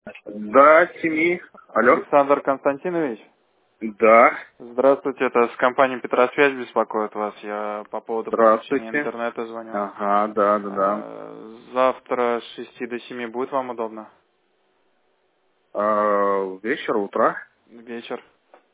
Да, семьи. Алло. Александр Константинович? Да. Здравствуйте, это с компании Петросвязь беспокоит вас. Я по поводу подключения Здравствуйте. интернета звоню. Ага, да. Завтра с 6 до 7 будет вам удобно? Вечер, утро. Вечер.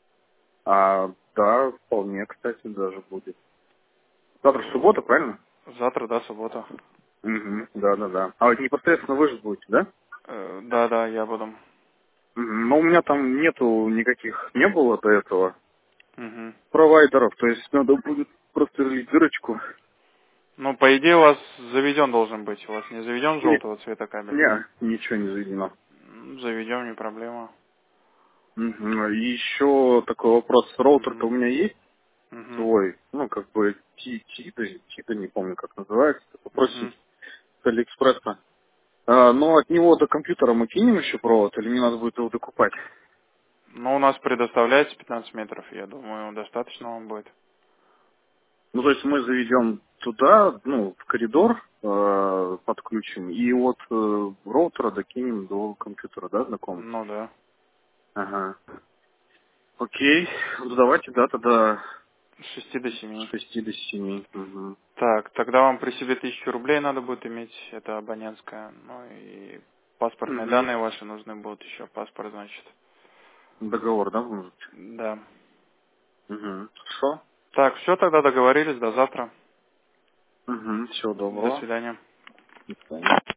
Да, вполне, кстати, даже будет. Завтра суббота, правильно? Завтра, да, суббота. Угу, да. А вот непосредственно вы же будете, да? Да, я буду. Мгм. Но у меня там нету никаких, не было до этого Мгм. провайдеров, то есть надо будет просто релить дырочку. Ну, по идее, у вас заведен должен быть. У вас не заведен желтого цвета кабель? Ничего не заведено. Заведем, не проблема. Мгм. И еще такой вопрос. Роутер-то у Мгм. меня есть Мгм. свой, ну, как бы, Тита, не помню, как называется, такой Мгм. простенький, с Алиэкспресса. Но от него до компьютера мы кинем еще провод, или мне надо будет его докупать? Ну, у нас предоставляется 15 метров. Я думаю, достаточно вам будет. Ну, то есть мы заведем туда, ну, в коридор, подключим, и от роутера докинем до компьютера, да, знакомый? Ну, да. Ага. Окей, ну, давайте, да, тогда С 6 до с 7. 6 до 7. Угу. Так, тогда вам при себе 1000 рублей надо будет иметь, это абонентская. Ну и паспортные Угу. данные ваши нужны будут еще, паспорт, значит. Договор, да, может? Да. Угу. Хорошо. Так, все, тогда договорились, до завтра. Угу. Всего До доброго. свидания. До свидания.